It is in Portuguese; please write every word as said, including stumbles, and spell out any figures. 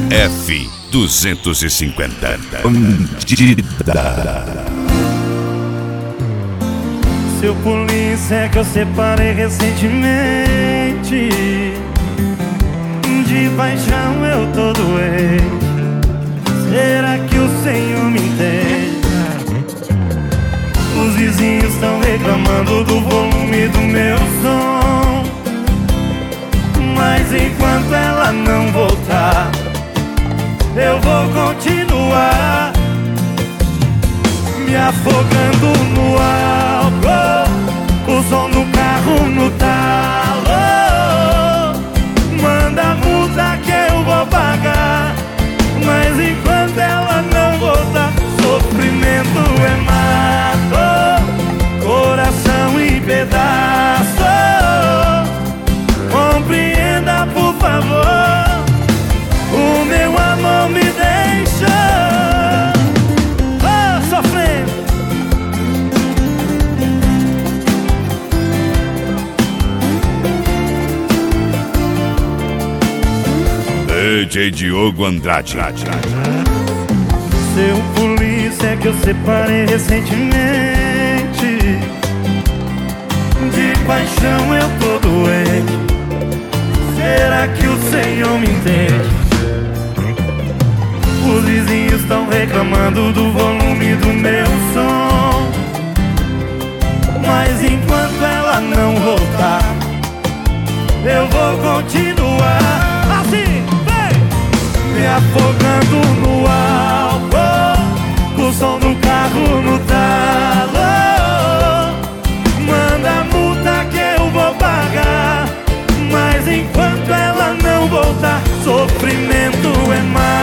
F duzentos e cinquenta. Bandida. Seu polícia que eu separei recentemente, de paixão eu tô doente. Será que o Senhor me entende? Os vizinhos estão reclamando do volume do meu som, mas enquanto ela não voltar, eu vou continuar me afogando no álcool, o som do carro no talo. Manda a multa que eu vou pagar, mas enquanto ela não voltar, sofrimento é mato, coração em pedaço. Compreenda, por favor, o meu amor me deixa oh, sofrendo. D J Diogo Andrade. Seu polícia que eu separei recentemente, de paixão eu tô doente. Será que o Senhor me entende? Os vizinhos estão reclamando do volume do meu som, mas enquanto ela não voltar, eu vou continuar assim, vem! Me afogando no álcool, com o som do carro no talo. Manda a multa que eu vou pagar, mas enquanto ela não voltar, sofrimento é mais.